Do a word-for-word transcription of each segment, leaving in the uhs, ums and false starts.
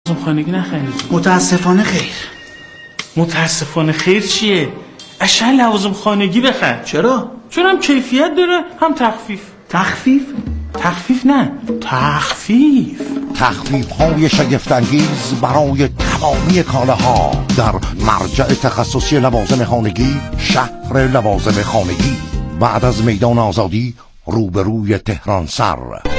خانگی نخرید. متاسفانه خیر. متاسفانه خیر چیه؟ اشن لوازم خانگی بخر. چرا؟ چون هم کیفیت داره هم تخفیف. تخفیف؟ تخفیف نه، تخفیف. تخفیف های شگفت‌انگیز برای تمامی کالاها در مرجع تخصصی لوازم خانگی، شهر لوازم خانگی، بعد از میدان آزادی روبروی تهران سر.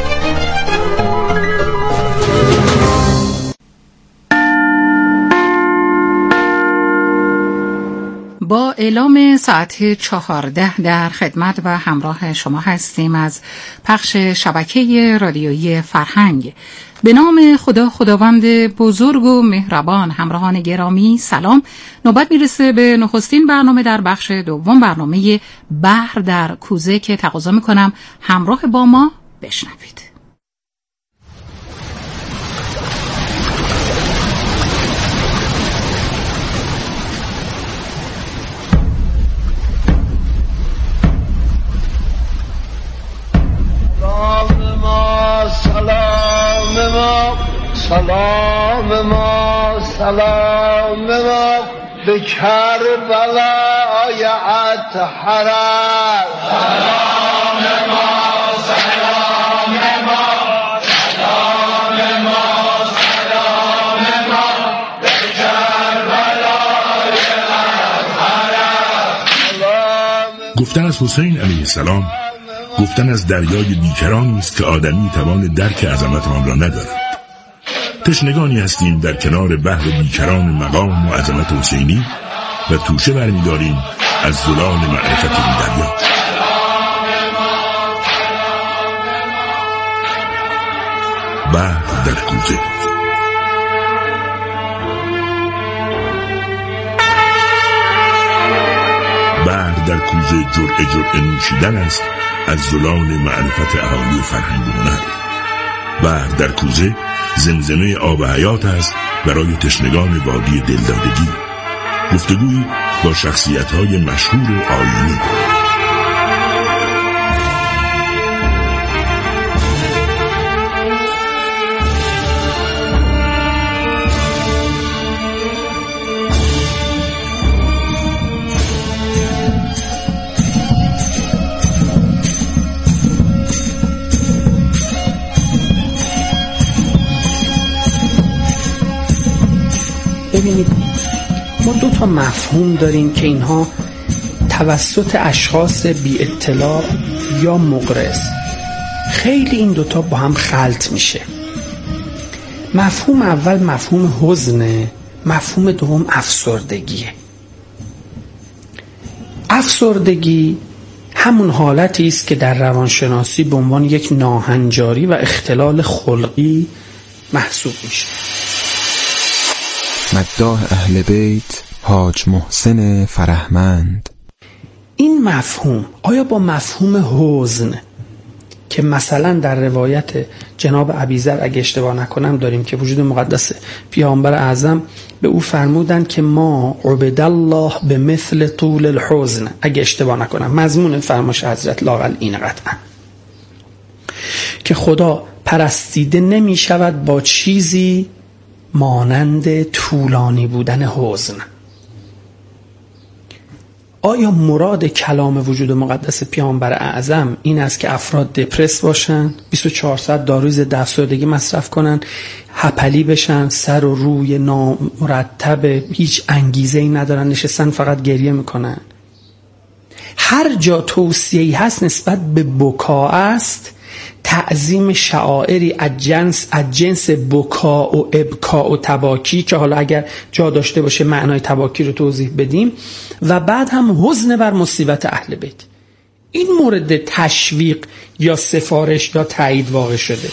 با اعلام ساعت چهارده در خدمت و همراه شما هستیم از پخش شبکه رادیویی فرهنگ. به نام خدا خداوند بزرگ و مهربان. همراهان گرامی سلام. نوبت میرسه به نخستین برنامه در بخش دوم، برنامه بحر در کوزه که تقاضا میکنم همراه با ما بشنوید. سلام ما سلام ما سلام ما به کربلای اطهر. سلام ما سلام ما سلام ما سلام ما به کربلای اطهر. گفتن از حسین علیه السلام گفتن از دریای بیکرانی است که آدمی توان درک عظمت آن را ندارد. تشنگانی هستیم در کنار بحر بیکران مقام و عظمت حسینی و توشه برمی‌داریم از زلال معرفت این دریا. بحر در کوزه. بحر در کوزه جرعه جرعه نوشیدن است از زلال معرفت اهالی فرهنگ و هنر. بحر در کوزه زمزمه آب حیات است برای تشنگان وادی دلدادگی. گفتگویی با شخصیت‌های مشهور آیینی. ببینید ما دو تا مفهوم داریم که اینها توسط اشخاص بی اطلاع یا مغرض خیلی این دوتا با هم خلط میشه. مفهوم اول مفهوم حزنه، مفهوم دوم افسردگیه. افسردگی همون حالتی است که در روانشناسی به عنوان یک ناهنجاری و اختلال خلقی محسوب میشه. مداح اهل بیت حاج محسن فرهمند. این مفهوم آیا با مفهوم حزن که مثلا در روایت جناب ابیذر اگه اشتباه نکنم داریم که وجود مقدس پیامبر اعظم به او فرمودن که ما عبد الله به مثل طول الحزن، اگه اشتباه نکنم مضمون فرمایش حضرت لااقل این قطعا که خدا پرستیده نمی شود با چیزی مانند طولانی بودن حزن. آیا مراد کلام وجود مقدس پیامبر اعظم این است که افراد دپرس باشن، بیست و چهار ساعت داروی ضد افسردگی مصرف کنن، هپلی بشن، سر و روی نامرتب، هیچ انگیزه‌ای ندارن، نشستن فقط گریه میکنن؟ هر جا توصیه‌ای هست نسبت به بکا است، تعظیم شعائری از جنس از جنس بکا و ابکا و تباکی که حالا اگر جا داشته باشه معنای تباکی رو توضیح بدیم، و بعد هم حزن بر مصیبت اهل بیت. این مورد تشویق یا سفارش یا تایید واقع شده.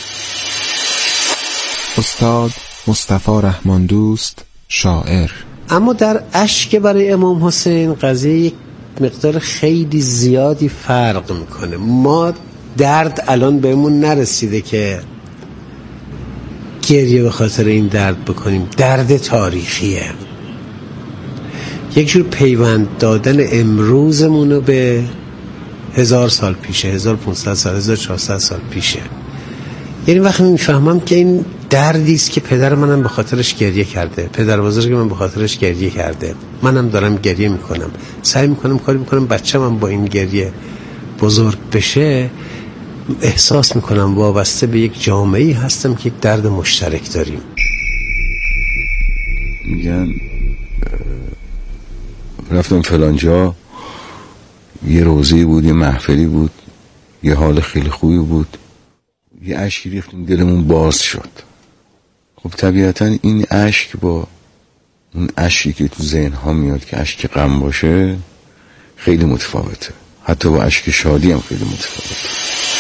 استاد مصطفی رحمان دوست، شاعر. اما در اشک برای امام حسین قضیه یک مقدار خیلی زیادی فرق میکنه. ما درد الان بهمون نرسیده که گریه به خاطر این درد بکنیم. درد تاریخیه، یک جور پیوند دادن امروزمونو به هزار سال پیشه، هزار و پونصد سال، هزار و چهارصد سال پیشه. یعنی وقتی میفهمم که این دردی است که پدر منم به خاطرش گریه کرده، پدر بزرگ من به خاطرش گریه کرده، منم دارم گریه میکنم، سعی میکنم کاری میکنم بچه‌م هم با این گریه بزرگ بشه. احساس میکنم وابسته به یک جامعه‌ای هستم که یک درد مشترک داریم. میگن رفتم فلانجا، یه روزی بود، یه محفلی بود، یه حال خیلی خوبی بود، یه اشکی ریختیم دلمون باز شد. خب طبیعتا این اشک با اون اشکی که تو ذهن ها میاد که اشک غم باشه خیلی متفاوته، حتی با اشک شادی هم خیلی متفاوته.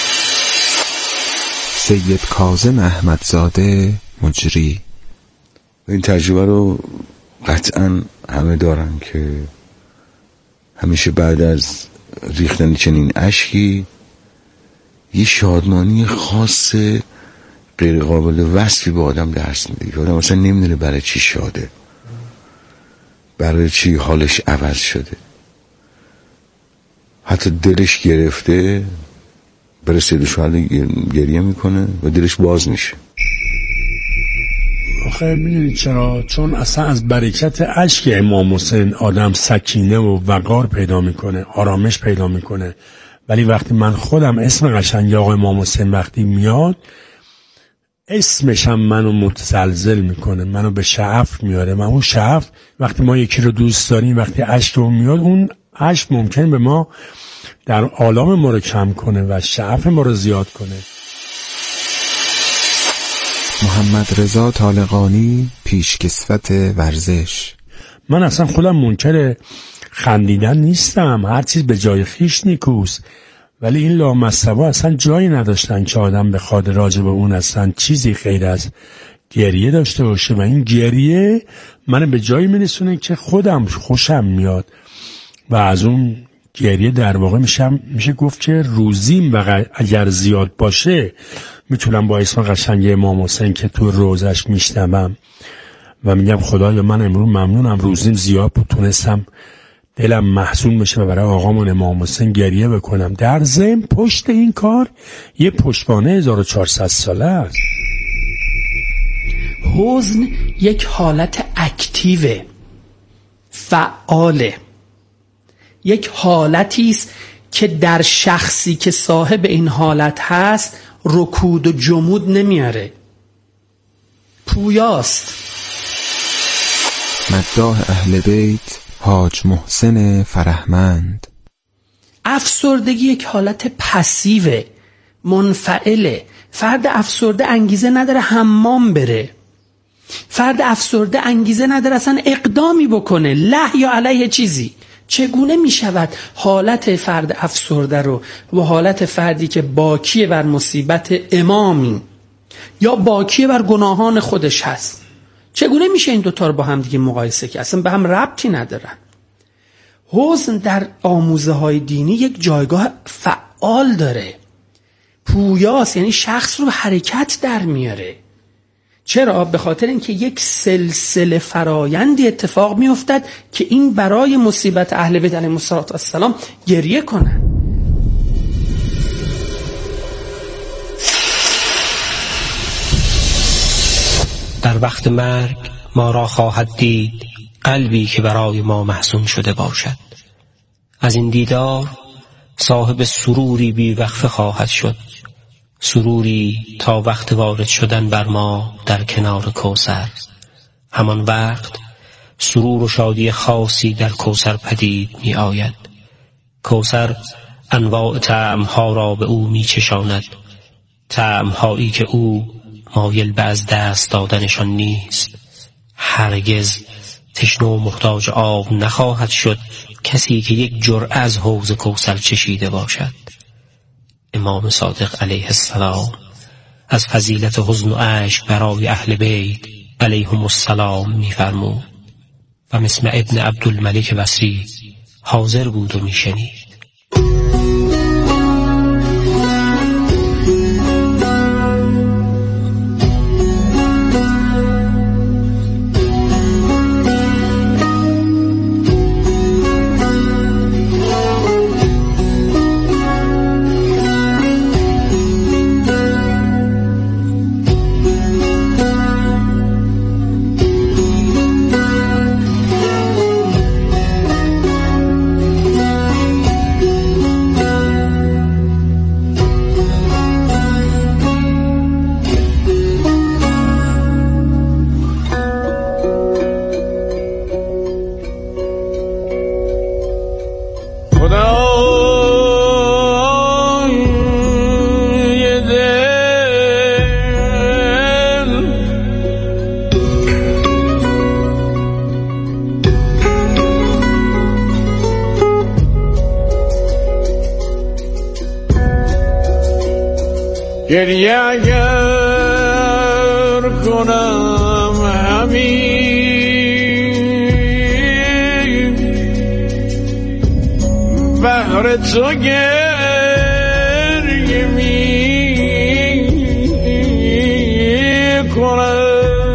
سید کاظم احمدزاده مجری. این تجربه رو قطعا همه دارن که همیشه بعد از ریختن چنین اشکی یه شادمانی خاص غیر قابل وصفی به آدم دست میده که آدم اصلا نمیدونه برای چی شاده، برای چی حالش عوض شده، حتی دلش گرفته برای سید شوهر گریه میکنه و دلش باز میشه. آخه میدونید چرا؟ چون اصلا از برکت اشک امام حسین آدم سکینه و وقار پیدا میکنه، آرامش پیدا میکنه. ولی وقتی من خودم اسم قشنگ آقای امام حسین وقتی میاد، اسمش هم منو متزلزل میکنه، منو به شعف میاره. من اون شعف وقتی ما یکی رو دوست داریم، وقتی اشک رو میاد، اون اشک ممکن به ما در عالم ما رو کم کنه و شعف ما رو زیاد کنه. محمد رضا طالقانی، پیشکسوت ورزش. من اصلا خودم منکر خندیدن نیستم، هر چیز به جای خیش نیکوست، ولی این لامصبا اصلا جایی نداشتن که آدم بخواد راجع به اون اصلا چیزی غیر از گریه داشته باشه. و این گریه من به جایی میرسونه که خودم خوشم میاد و از اون گریه در واقع میشم میشه گفت که روزیم و اگر زیاد باشه میتونم با اسم قشنگ امام حسین که تو روزش میشنوم و میگم خدایا من امروز ممنونم روزیم زیاد بود، تونستم دلم محزون بشه و برای آقامون امام حسین گریه بکنم. در ضمن پشت این کار یه پشتوانه هزار و چهارصد ساله است. حزن یک حالت اکتیو، فعاله، یک حالتی است که در شخصی که صاحب این حالت هست رکود و جمود نمیاره، پویاست. مداح اهل بیت حاج محسن فرهمند. افسردگی یک حالت پسیوه، منفعله. فرد افسرده انگیزه نداره حمام بره، فرد افسرده انگیزه نداره اصلا اقدامی بکنه له یا علیه چیزی. چگونه می شود حالت فرد افسرده رو و حالت فردی که باکی بر مصیبت امامی یا باکی بر گناهان خودش هست، چگونه میشه این دوتا رو با هم دیگه مقایسه که اصلا به هم ربطی ندارن؟ حزن در آموزه های دینی یک جایگاه فعال داره، پویاست، یعنی شخص رو به حرکت در میاره. چرا؟ به خاطر اینکه یک سلسله فرایندی اتفاق میافتد که این برای مصیبت اهل بیت علیهم السلام گریه کنن. در وقت مرگ ما را خواهد دید قلبی که برای ما محزون شده باشد. از این دیدار صاحب سروری بی وقفه خواهد شد، سروری تا وقت وارد شدن بر ما در کنار کوثر. همان وقت سرور و شادی خاصی در کوثر پدید می آید. کوثر انواع طعمها را به او می چشاند، طعمهایی که او مایل به از دست دادنشان نیست. هرگز تشنه و محتاج آب نخواهد شد کسی که یک جرعه از حوض کوثر چشیده باشد. امام صادق علیه السلام از فضیلت حزن و اشک برای اهل بیت علیهم السلام می‌فرمود و مثل ابن عبدالملک بصری حاضر بود و می‌شنید. گریه اگر کنم همین بهر تو گریه می کنم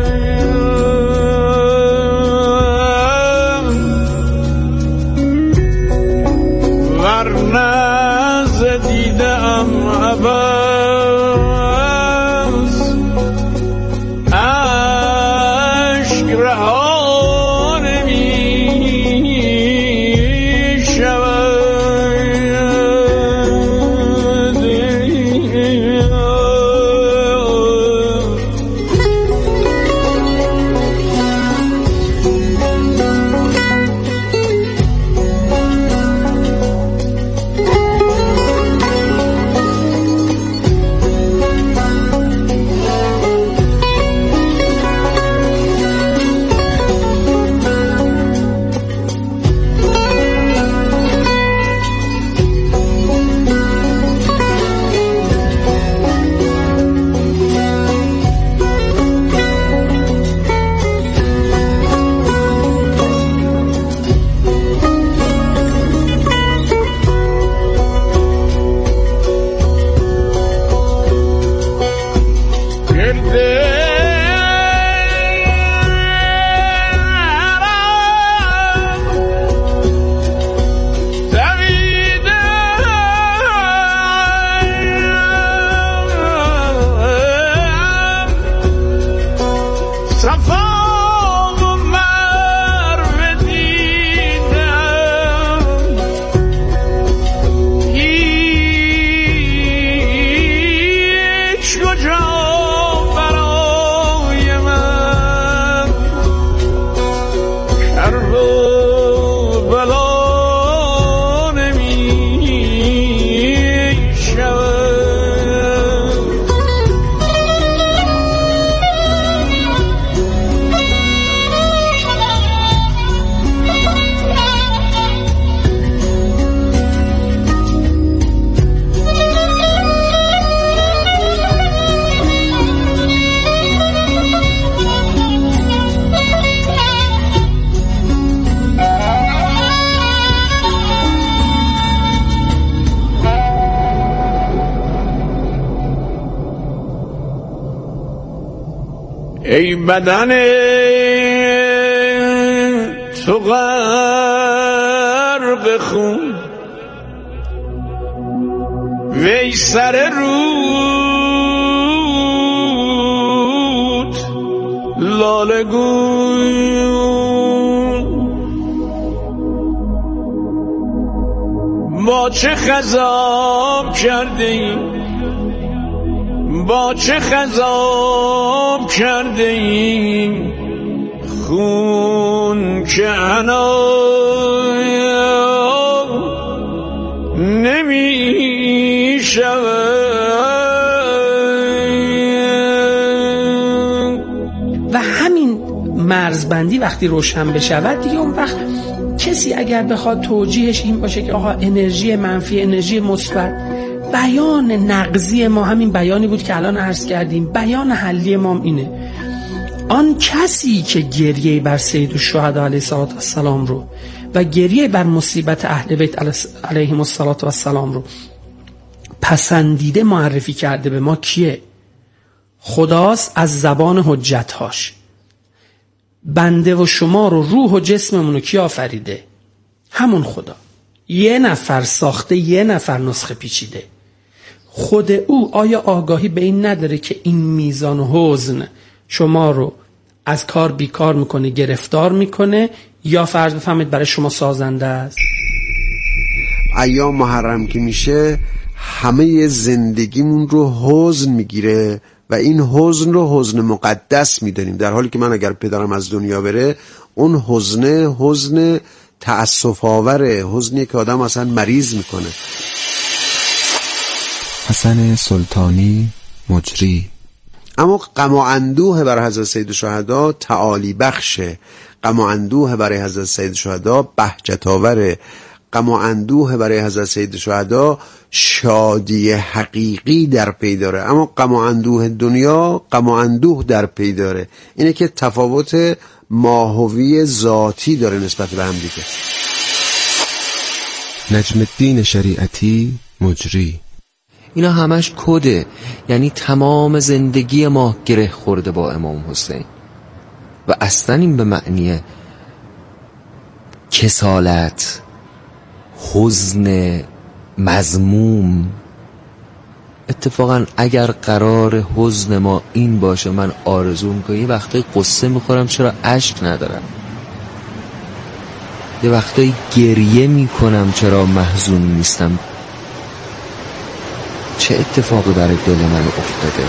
ورنه زدیدم عبر ای بدن تو غرق خون وی سر رود لاله گون با چه خضاب کرده ایم با چه خضاب کرده ایم خون که انا نمی شود. و همین مرزبندی وقتی روشن بشود دیگه اون وقت کسی اگر بخواد توجیهش این باشه که آقا انرژی منفی انرژی مثبت، بیان نقضی ما همین بیانی بود که الان عرض کردیم. بیان حلی ما اینه: آن کسی که گریه بر سید الشهدا علیه السلام رو و گریه بر مصیبت اهل بیت علیهم السلام رو پسندیده معرفی کرده به ما کیه؟ خداست از زبان حجتهاش. بنده و شما رو روح و جسممون رو کی آفریده؟ همون خدا. یه نفر ساخته، یه نفر نسخه پیچیده. خود او آیا آگاهی به این نداره که این میزان حزن شما رو از کار بیکار میکنه، گرفتار میکنه، یا فرض بفهمید برای شما سازنده است؟ ایام محرم که میشه همه زندگیمون رو حزن میگیره و این حزن رو حزن مقدس میدونیم، در حالی که من اگر پدرم از دنیا بره اون حزن حزن تأسف آوره، حزنی که آدم اصلا مریض میکنه. حسن سلطانی مجری. اما غم و اندوه برای حضرت سید الشهدا تعالی بخشه، غم و اندوه برای حضرت سید الشهدا بهجت آوره، غم و اندوه برای حضرت سید الشهدا شادی حقیقی در پی داره، اما غم و اندوه دنیا غم و اندوه در پی داره. اینه که تفاوت ماهوی ذاتی داره نسبت به هم دیگه. نجم الدین شریعتی مجری. اینا همش کده، یعنی تمام زندگی ما گره خورده با امام حسین و اصلا این به معنی کسالت، حزن، مذموم. اتفاقا اگر قرار حزن ما این باشه، من آرزو میکنم یه وقتایی قصه میخورم چرا اشک ندارم، یه وقتایی گریه میکنم چرا محزون نیستم. چه اتفاقی برای دل من افتاده؟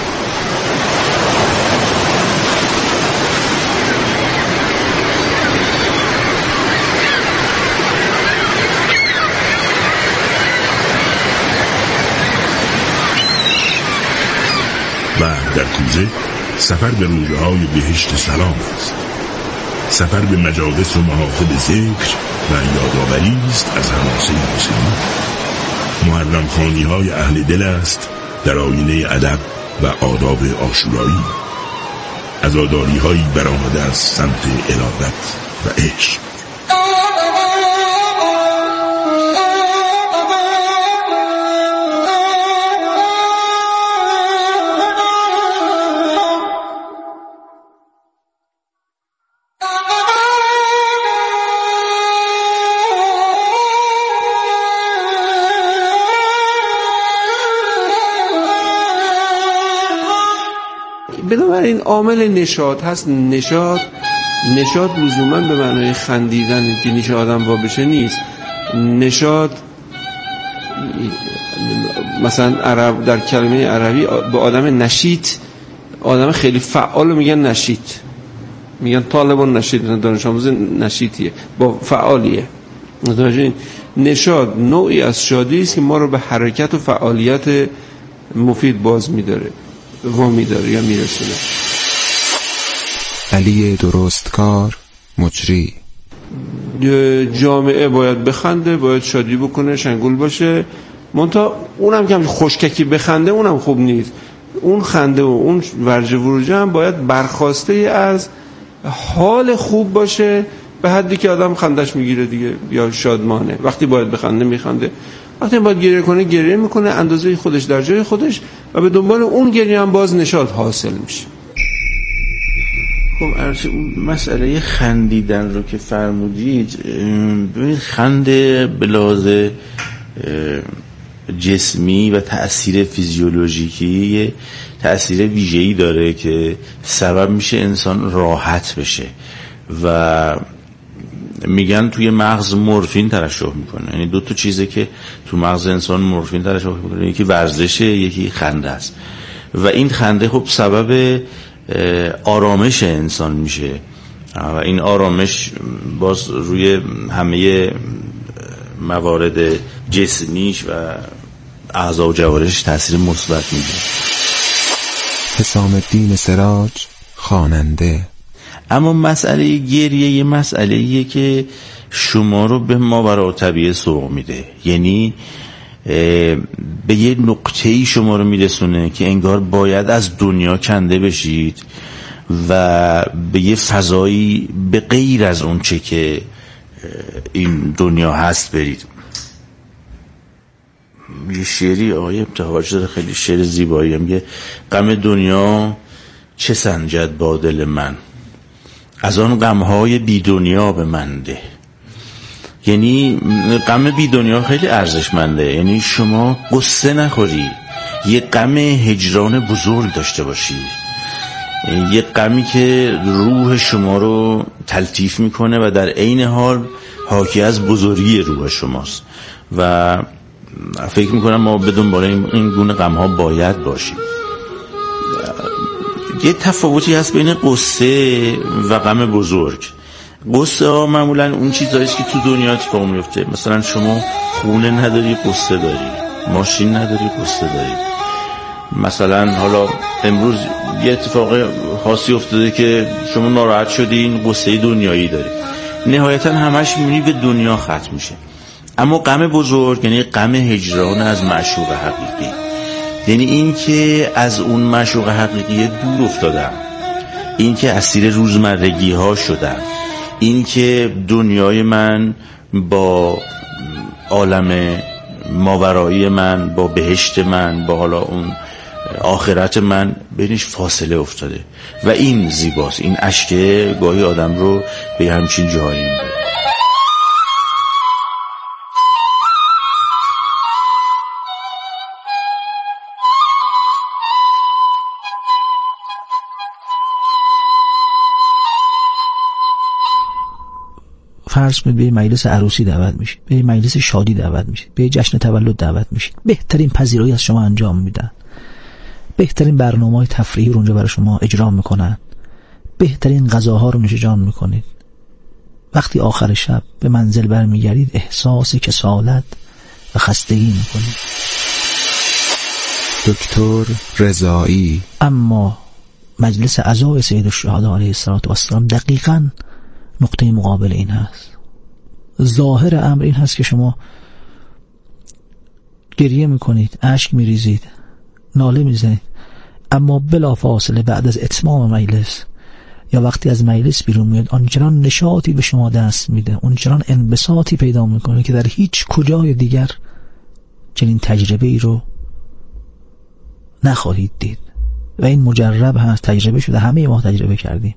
و در کوزه سفر به رویاهای بهشت سلام است. سفر به مجالس و محافل ذکر و یادآوری است از حماسه موسیقی. محرم خوانی های اهل دل است در آینه ادب و آداب عاشورایی. عزاداری هایی برآمده از سمت ارادت و عشق. بنابراین عامل نشاط هست. نشاط نشاط لزوما به معنای خندیدن که نیش آدم وا بشه نیست. نشاط مثلا عرب در کلمه عربی به آدم نشیط، آدم خیلی فعال میگن نشیط، میگن طالبان نشیط، دانش آموز نشیطیه با فعالیه. متوجه؟ نشاط نوعی از شادی است که ما رو به حرکت و فعالیت مفید باز میداره، وامی داره یا میرسونه. علی درستکار مجری. جامعه باید بخنده، باید شادی بکنه، شنگول باشه، منتها اونم که خوشککی بخنده اونم خوب نیست. اون خنده و اون ورجه وروجه هم باید برخواسته از حال خوب باشه، به حدی که آدم خندش میگیره دیگه یا شادمانه. وقتی باید بخنده میخنده، وقتی باید گریه کنه گریه میکنه، اندازه خودش در جای خودش، و به دنبال اون گریه هم باز نشاط حاصل میشه. خب ارچه مسئله خندیدن رو که فرمودید، ببینید خنده به لحاظ جسمی و تأثیر فیزیولوژیکی تأثیر ویژه‌ای داره که سبب میشه انسان راحت بشه و میگن توی مغز مورفین ترشح میکنه. یعنی دو تا چیزه که تو مغز انسان مورفین ترشح میکنه، یکی ورزشه، یکی خنده است و این خنده خب سبب آرامش انسان میشه و این آرامش باز روی همه موارد جسمیش و اعضا و جوارحش تاثیر مثبت میده. حسام الدین سراج خواننده. اما مسئله گریه یه مسئله ایه که شما رو به ماوراء طبیعه سوق میده، یعنی به یه نقطه‌ای شما رو میرسونه که انگار باید از دنیا کنده بشید و به یه فضایی به غیر از اون چه که این دنیا هست برید. یه شعری آقای ابتهاج داره، خیلی شعر زیبایی، میگه غم دنیا چه سنجد با دل من، از آن غمهای بی دنیا به من ده. یعنی غم بی دنیا خیلی ارزشمنده، یعنی شما قصه نخوری، یه غم هجران بزرگ داشته باشی، یه غمی که روح شما رو تلطیف میکنه و در عین حال حاکی از بزرگی روح شماست و فکر میکنم ما به دنبال این گونه غمها باید باشیم. یه تفاوتی هست بین قصه و غم بزرگ. قصه ها معمولا اون چیزاییست که تو دنیا اتفاق میفته. مثلا شما خونه نداری قصه داری، ماشین نداری قصه داری. مثلا حالا امروز یه اتفاق خاصی افتاده که شما ناراحت شدین، قصه دنیایی داری. نهایتا همش میبینی به دنیا ختم میشه. اما غم بزرگ یعنی غم هجران از معشوق حقیقی، یعنی این که از اون معشوق حقیقی دور افتادم، این که اسیر روزمرگی ها شدم، این که دنیای من با عالم ماورایی من، با بهشت من، با حالا اون آخرت من بینش فاصله افتاده و این زیباست. این اشکه گاهی آدم رو به همچین جایی میبره. فرض کنید به مجلس عروسی دعوت میشید، به مجلس شادی دعوت میشید، به جشن تولد دعوت میشید، بهترین پذیرایی از شما انجام میدن، بهترین برنامه‌های تفریحی رو اونجا برای شما اجرا میکنن، بهترین غذاها رو نوشجان میکنید. وقتی آخر شب به منزل برمیگردید احساس کسالت و خستگی میکنید. دکتر رضایی. اما مجلس عزای سید الشهدا علیه السلام دقیقاً نقطه مقابل این هست. ظاهر امر این هست که شما گریه میکنید، اشک میریزید، ناله میزنید، اما بلا فاصله بعد از اتمام مجلس یا وقتی از مجلس بیرون میاد آنچنان نشاطی به شما دست میده، آنچنان انبساطی پیدا میکنه که در هیچ کجای دیگر چنین تجربه ای رو نخواهید دید. و این مجرب هست، تجربه شده، همه ما تجربه کردیم.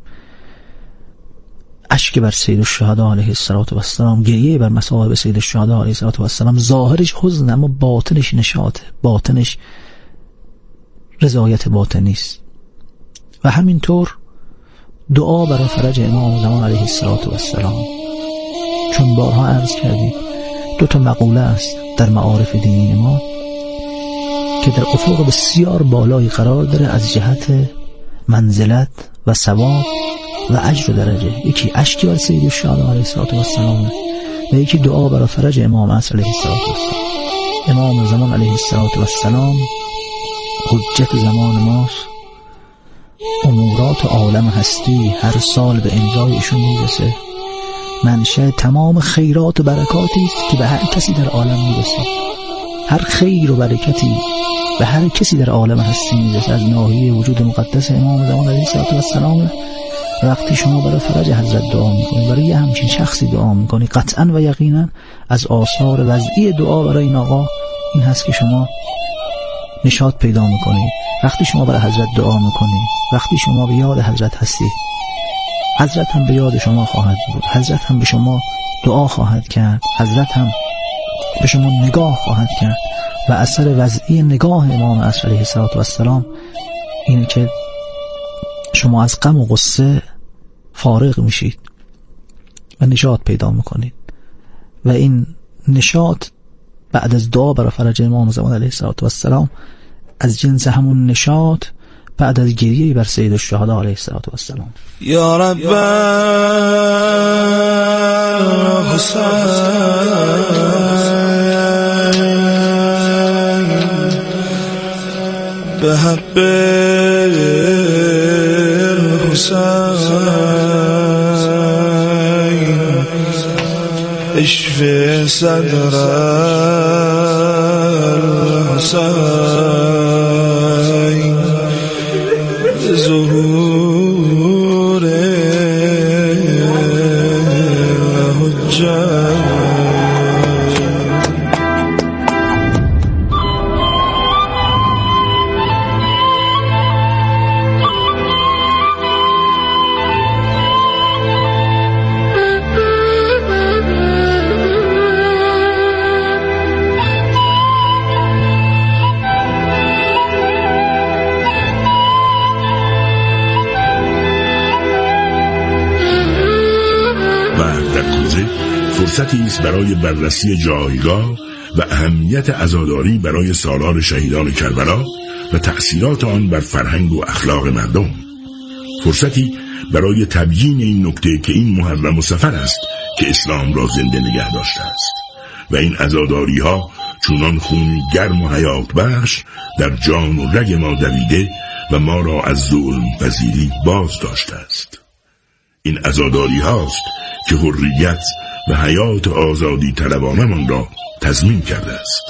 اشک بر سید الشهدا علیه السلام، گریه بر مصائب سید الشهدا علیه السلام، ظاهرش حزن اما باطنش نشاطه، باطنش رضایت باطنی است. و همینطور دعا برای فرج امام زمان علیه السلام. چون بارها عرض کردیم دو تا مقوله است در معارف دینی ما که در افق بسیار بالایی قرار داره از جهت منزلت و ثواب و اجر و درجه. یکی اشکی بر سید الشهدا علیه السلام و یکی دعا برای فرج امام عصر علیه السلام. امام زمان علیه السلام حجت زمان ماست، امورات عالم هستی هر سال به امضای ایشون میرسه، منشأ تمام خیرات و برکاتی است که به هر کسی در عالم میرسه. هر خیر و برکتی به هر کسی در عالم هستی میرسه از ناحیه وجود مقدس امام زمان علیه السلام. وقتی شما برای فرج حضرت دعا میکنید، برای یه همچین شخصی دعا میکنید، قطعا و یقینا از آثار وضعی دعا برای این آقا این هست که شما نشاط پیدا میکنید. وقتی شما برای حضرت دعا میکنید، وقتی شما به یاد حضرت هستید، حضرت هم به یاد شما خواهد بود، حضرت هم به شما دعا خواهد کرد، حضرت هم به شما نگاه خواهد کرد. و اثر وضعی نگاه امام عصر علیه السلام اینه که شما از غم و غصه فارغ میشید و نشاط پیدا میکنید. و این نشاط بعد از دعا برای فرج امام زمان علیه السلام از جنس همون نشاط بعد از گریه بر سید الشهدا علیه السلام. یا رب حسین به حق حسین اشفی صدر حسین ظهور حجت. فرصتی است برای بررسی جایگاه و اهمیت عزاداری برای سالار شهیدان کربلا و تأثیرات آن بر فرهنگ و اخلاق مردم. فرصتی برای تبیین این نکته که این محرم و سفر است که اسلام را زنده نگه داشته است و این عزاداری ها چونان خون گرم و حیات بخش در جان و رگ ما دویده و ما را از ظلم پذیری باز داشته است. این عزاداری هاست که حریت و حیات آزادی طلبانمان را تضمین کرده است.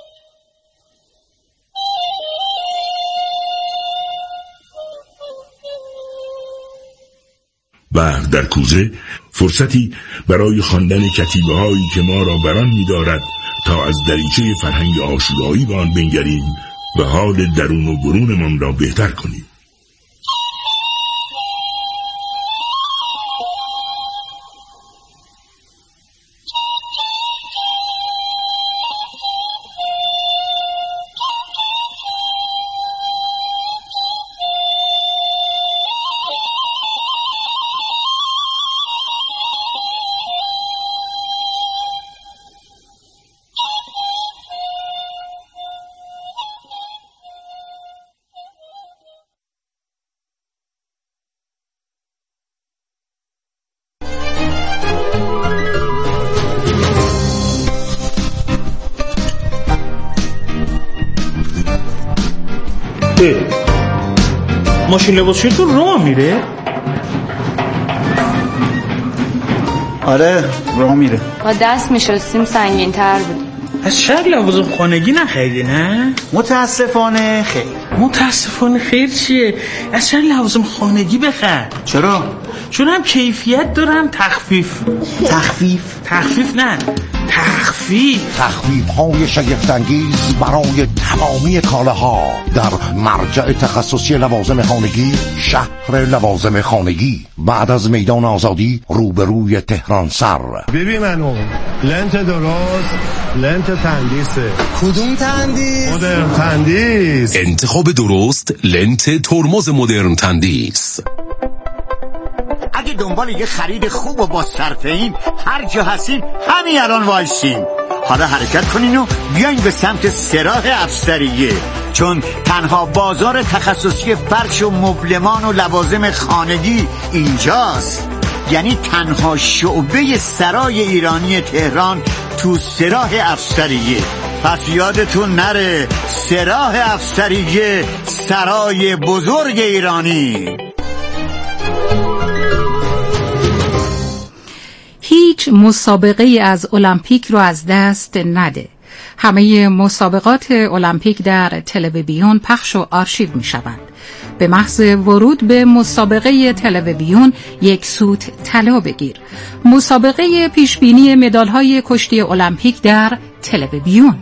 برق در کوزه فرصتی برای خواندن کتیبه هایی که ما را بران می دارد تا از دریچه فرهنگ آشورایی به آن بنگریم و حال درون و برونمان را بهتر کنیم. ماشین لباسشویی راه میره؟ آره راه میره. با دست میشستیم سنگین تر بود. از شاید لوازم خانگی نخریدی نه؟ متاسفانه خیر. متاسفانه خیر چیه؟ از شاید لوازم خانگی بخر. چرا؟ چون هم کیفیت دارم تخفیف. تخفیف؟ تخفیف نه تخفیف. تخفیف های شگفت‌انگیز برای تمامی کالاها در مرجع تخصصی لوازم خانگی شهر لوازم خانگی بعد از میدان آزادی روبروی تهران سر. ببین منو لنت درست لنت تندیسه. کدوم تندیس؟ مدرن تندیس. انتخاب درست لنت ترمز مدرن تندیس. اگه دنبال یه خرید خوب و با صرفه‌این هر جا هستین همین الان وایسین. حالا حرکت کنین و بیاین به سمت سراح افسریه، چون تنها بازار تخصصی فرش و مبلمان و لوازم خانگی اینجاست. یعنی تنها شعبه سرای ایرانی تهران تو سراح افسریه. پس یادتون نره سراح افسریه، سرای بزرگ ایرانی. هیچ مسابقه از المپیک رو از دست نده. همه مسابقات المپیک در تلویزیون پخش و آرشیو می شوند. به محض ورود به مسابقه تلویزیون یک سوت طلا بگیر. مسابقه پیشبینی مدال‌های کشتی المپیک در تلویزیون.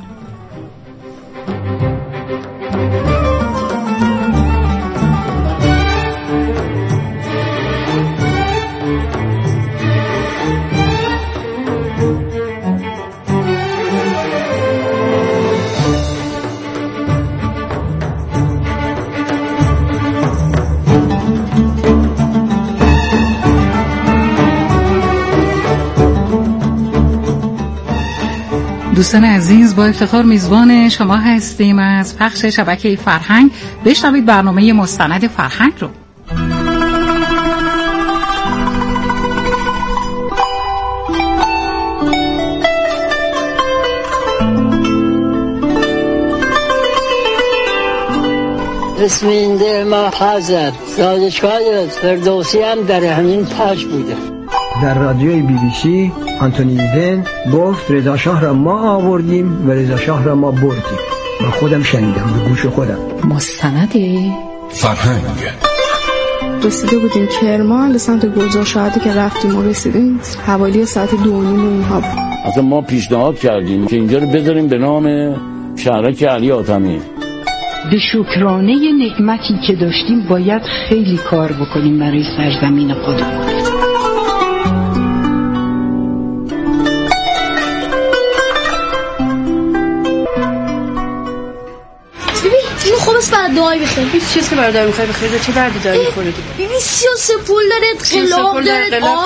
دوستان عزیز، با افتخار میزبان شما هستیم از پخش شبکه فرهنگ. بشنوید برنامه مستند فرهنگ رو. اسم این ده محفظت سازشگاه فردوسی هم در همین پاش بوده. در رادیوی بی بی سی آنتونی ایدن گفت رضا شاه را ما آوردیم و رضا شاه را ما بردیم. من خودم شنیدم به گوش خودم. مستندی فرهنگ. رسیده بودیم کرمان به سمت گلزار شهادی که رفتیم و رسیدیم حوالی ساعت دو و نیم و اینها. اصلا ما پیشنهاد کردیم که اینجا رو بذاریم به نام شهرک علی حاتمی. به شکرانه نعمتی که داشتیم باید خیلی کار بکنیم برای سرزمین خودمون. خلاص بعد دعای بخیر. هیچ چیز که برای دعای میخوای بخیر چه دردی داری میخوره؟ ببین سیاست پول داره، انقلاب داره،